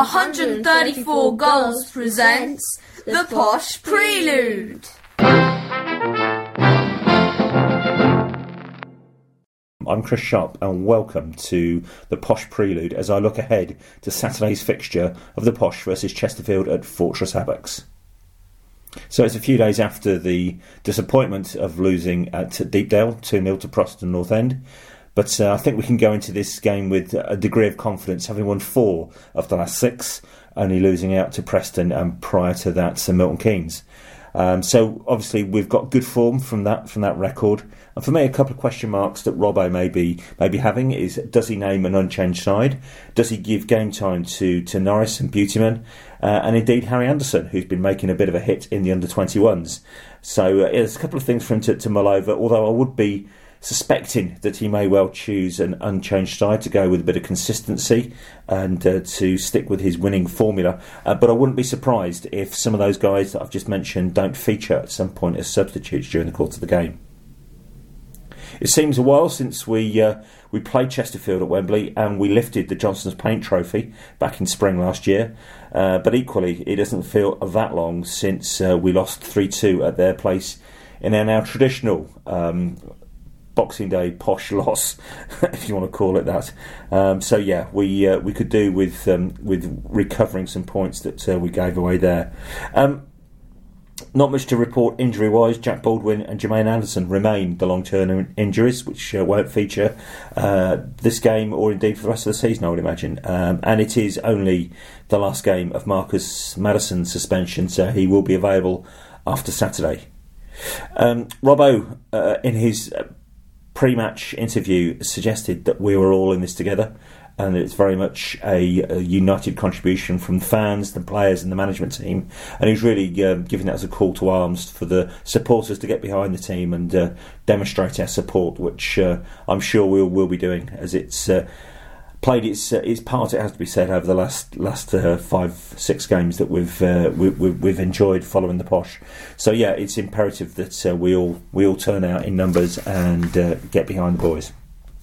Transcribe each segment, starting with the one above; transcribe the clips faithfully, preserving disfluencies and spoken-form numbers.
one hundred thirty-four Goals presents The Posh Prelude. I'm Chris Sharp and welcome to The Posh Prelude as I look ahead to Saturday's fixture of the Posh versus Chesterfield at Fortress Abbocks. So it's a few days after the disappointment of losing at Deepdale two nil to Preston North End, but uh, I think we can go into this game with a degree of confidence, having won four of the last six, only losing out to Preston and prior to that St Milton Keynes. Um, so obviously we've got good form from that from that record, and for me a couple of question marks that Robbo may be, may be having is, does he name an unchanged side? Does he give game time to, to Norris and Beautyman, uh, and indeed Harry Anderson, who's been making a bit of a hit in the under twenty-ones? So uh, there's a couple of things for him to, to mull over, although I would be suspecting that he may well choose an unchanged side to go with a bit of consistency and uh, to stick with his winning formula. Uh, but I wouldn't be surprised if some of those guys that I've just mentioned don't feature at some point as substitutes during the course of the game. It seems a while since we uh, we played Chesterfield at Wembley and we lifted the Johnson's Paint Trophy back in spring last year. Uh, but equally, it doesn't feel that long since uh, we lost three two at their place in our now traditional um Boxing Day posh loss, if you want to call it that. Um, so yeah, we uh, we could do with um, with recovering some points that uh, we gave away there. Um, not much to report injury-wise. Jack Baldwin and Jermaine Anderson remain the long-term injuries, which uh, won't feature uh, this game or indeed for the rest of the season, I would imagine. Um, and it is only the last game of Marcus Maddison's suspension, so he will be available after Saturday. Um, Robbo, uh, in his Uh, pre-match interview, suggested that we were all in this together and it's very much a, a united contribution from the fans, the players and the management team, and he's really um, giving that as a call to arms for the supporters to get behind the team and uh, demonstrate our support, which uh, I'm sure we'll, we'll be doing as it's uh, played its uh, its part, it has to be said, over the last last uh, five six games that we've uh, we, we, we've enjoyed following the Posh. So yeah, it's imperative that uh, we all we all turn out in numbers and uh, get behind the boys.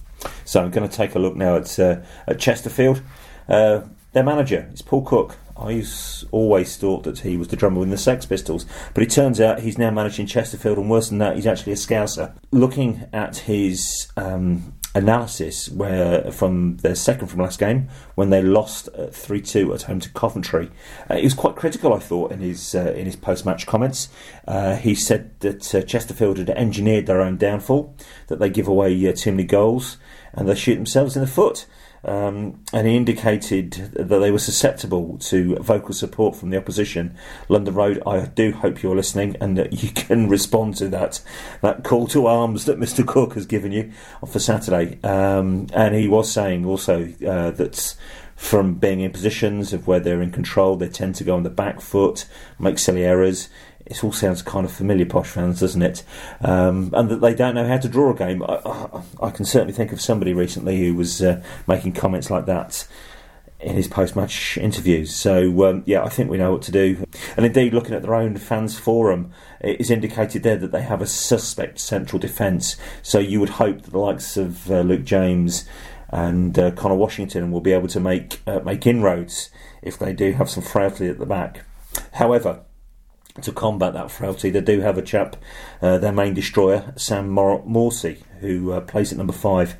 So I'm going to take a look now at uh, at Chesterfield. Uh, their manager is Paul Cook. I always thought that he was the drummer in the Sex Pistols, but it turns out he's now managing Chesterfield, and worse than that, he's actually a Scouser. Looking at his um, analysis where from their second from last game when they lost three two at home to Coventry, uh, he was quite critical, I thought, in his uh, in his post-match comments. Uh, he said that uh, Chesterfield had engineered their own downfall, that they give away uh, too many goals and they shoot themselves in the foot. Um, and he indicated that they were susceptible to vocal support from the opposition. London Road, I do hope you're listening and that you can respond to that that call to arms that Mister Cook has given you for Saturday. Um, and he was saying also uh, that from being in positions of where they're in control, they tend to go on the back foot, make silly errors. It all sounds kind of familiar, Posh fans, doesn't it? Um, and that they don't know how to draw a game. I, I, I can certainly think of somebody recently who was uh, making comments like that in his post-match interviews. So, um, yeah, I think we know what to do. And indeed, looking at their own fans forum, it is indicated there that they have a suspect central defence. So you would hope that the likes of uh, Luke James and uh, Connor Washington will be able to make uh, make inroads if they do have some frailty at the back. However, to combat that frailty, they do have a chap, uh, their main destroyer, Sam Mor- Morsey, who uh, plays at number five.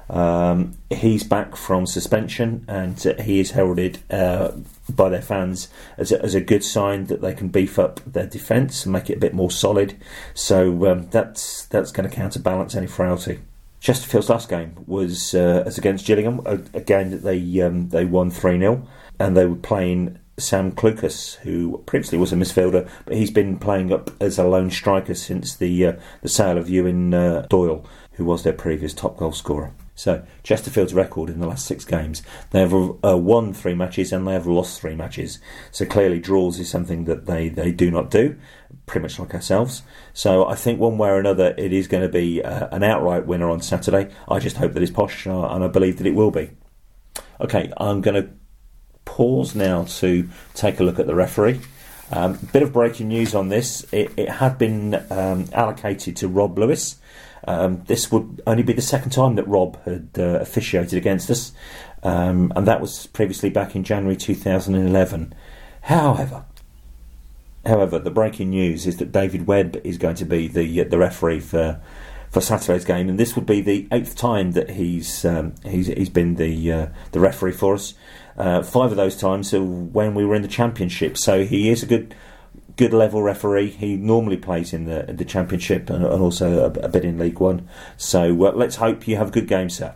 Um, he's back from suspension, and uh, he is heralded uh, by their fans as a, as a good sign that they can beef up their defence and make it a bit more solid. So um, that's that's going to counterbalance any frailty. Chesterfield's last game was uh, as against Gillingham, a, a game that they um, they won three nil, and they were playing Sam Clucas, who previously was a midfielder, but he's been playing up as a lone striker since the uh, the sale of Ewan uh, Doyle, who was their previous top goal scorer. So Chesterfield's record in the last six games, they have uh, won three matches and they have lost three matches. So clearly draws is something that they, they do not do, pretty much like ourselves. So I think one way or another it is going to be uh, an outright winner on Saturday. I just hope that it's Posh, uh, and I believe that it will be. Okay, I'm going to pause now to take a look at the referee. Um, bit of breaking news on this. It, it had been um, allocated to Rob Lewis, Um, this would only be the second time that Rob had uh, officiated against us, um, and that was previously back in January two thousand eleven. However, however, the breaking news is that David Webb is going to be the uh, the referee for for Saturday's game, and this would be the eighth time that he's um, he's he's been the uh, the referee for us. Uh, five of those times are when we were in the Championship, so he is a good. Good level referee. He normally plays in the the Championship and, and also a, a bit in League One. So uh, let's hope you have a good game, sir.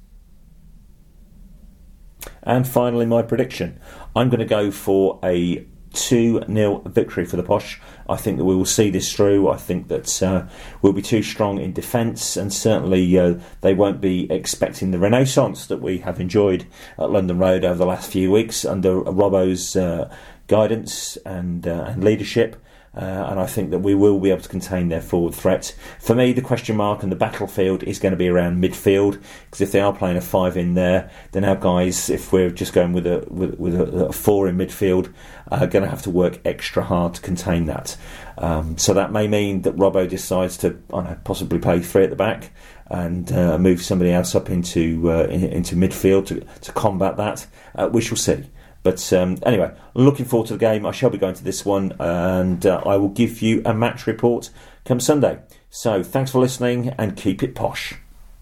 And finally, my prediction. I'm going to go for a two nil victory for the Posh. I think that we will see this through. I think that uh, we'll be too strong in defence, and certainly uh, they won't be expecting the renaissance that we have enjoyed at London Road over the last few weeks under Robbo's uh, guidance and uh, and leadership, uh, and I think that we will be able to contain their forward threat. For me, the question mark and the battlefield is going to be around midfield, because if they are playing a five in there, then our guys, if we're just going with a with, with a, a four in midfield, are going to have to work extra hard to contain that. Um, so that may mean that Robbo decides to, I don't know, possibly play three at the back and uh, move somebody else up into uh, in, into midfield to to combat that. Uh, we shall see. But um, anyway, looking forward to the game. I shall be going to this one, and uh, I will give you a match report come Sunday. So thanks for listening, and keep it posh.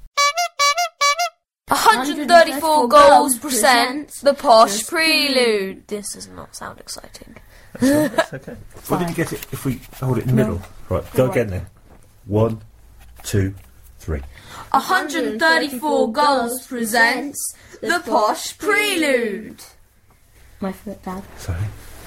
one hundred thirty-four goals presents the Posh Prelude. This does not sound exciting. That's, right, that's okay. Well, did you get it if we hold it in the no. middle? Right, go right. again then. One, two, three. one hundred thirty-four goals presents the Posh Prelude. My foot, Dad. Sorry.